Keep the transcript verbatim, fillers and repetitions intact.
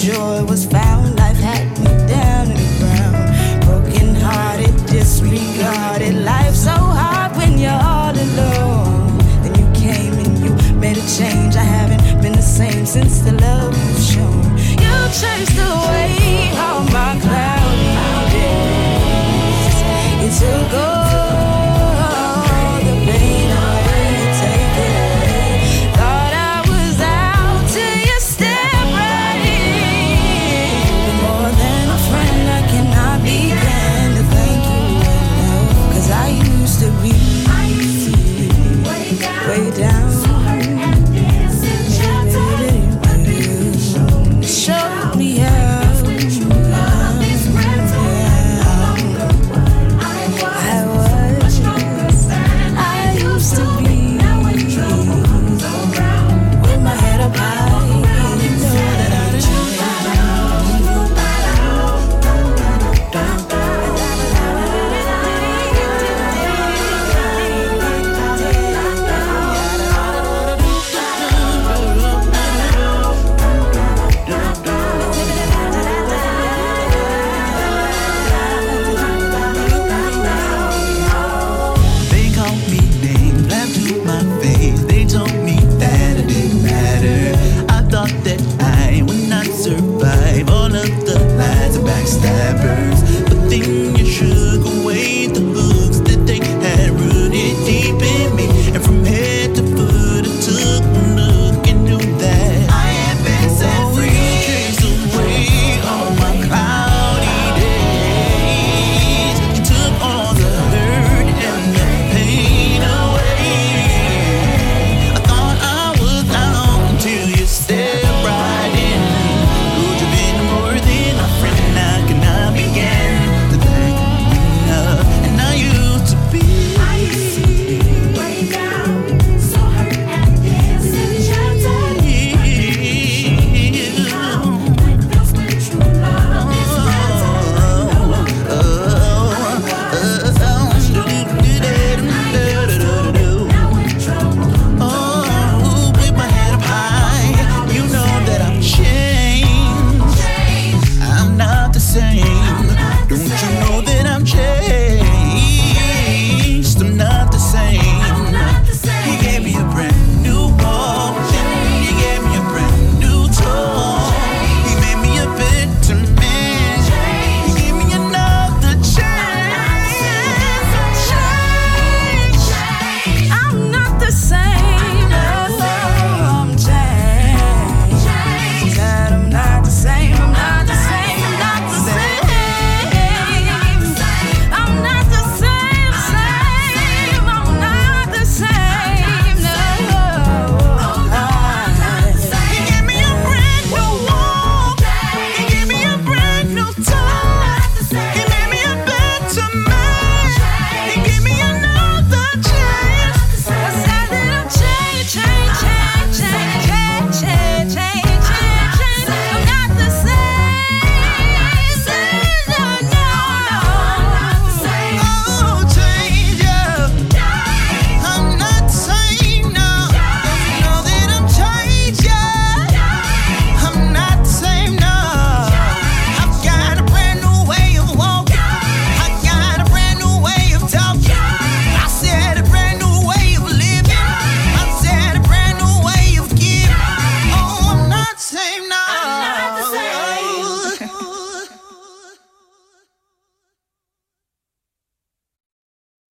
joy was found. Life had me down to the ground. Broken hearted, disregarded. Life so hard when you're all alone. Then you came and you made a change. I haven't been the same since the love you've shown. You chased away all my cloudy days. You took all the pain away, take it away. Thought I was out till you stepped right in. But more than a friend, I cannot begin to thank you enough. 'Cause I used to be way down. Show me how. I was, I used to be with my head up high. You know that I that I would not survive all of the lies and backstabbers.